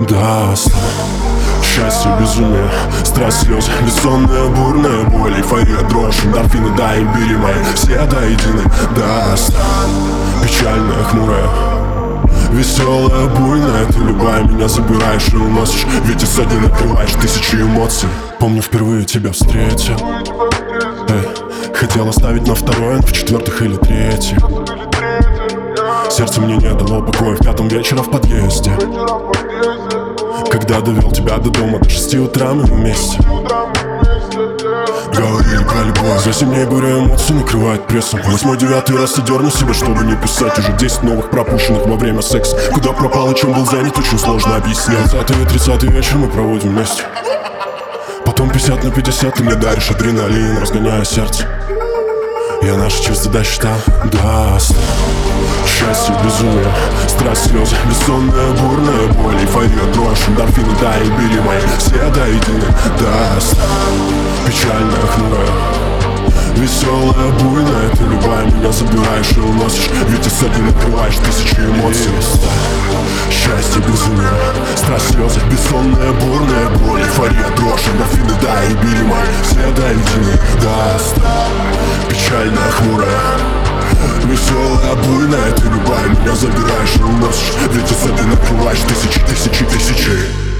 даст. Счастье, безумие, страсть, слезы, бессонная, бурная боль, эйфория, дрожь, эндорфины, да, имбири мои, все до единой даст. Печальная, хмурая, веселая, буйная, ты любая, меня забираешь и уносишь, ведь из сотни накрываешь тысячи эмоций. Помню, впервые тебя встретил, хотел оставить на второе, но в четвертых или третьих. Сердце мне не дало покоя в пятом вечера в подъезде, когда довел тебя до дома до 6 утра мы вместе говорили про любовь. За 7 дней буря эмоций накрывает прессом. 8-9 раз одерну себя, чтобы не писать. Уже 10 новых пропущенных во время секса. Куда пропал и чем был занят, очень сложно объяснять. 20-й и 30-й вечер мы проводим вместе. Потом 50/50 ты мне даришь адреналин, разгоняя сердце. Я наши чувства до счета даст. Счастье, безумие, страсть, слезы, бессонная, бурная боль, эйфория, дрожь, эндорфины, да, имбири мои, все до единой даст. Печальная, хмурая, веселая, буйная, ты любая, меня забираешь и уносишь, ведь из сотни накрываешь тысячи эмоций. Счастье, безумие, страсть, слезы, бессонная, бурная боль, эйфория, дрожь, эндорфины, да, имбири мои, все до единой даст. Печальная, хмурая, веселая, буйная, ты любая, меня забираешь и уносишь, ведь из сотни накрываешь тысячи.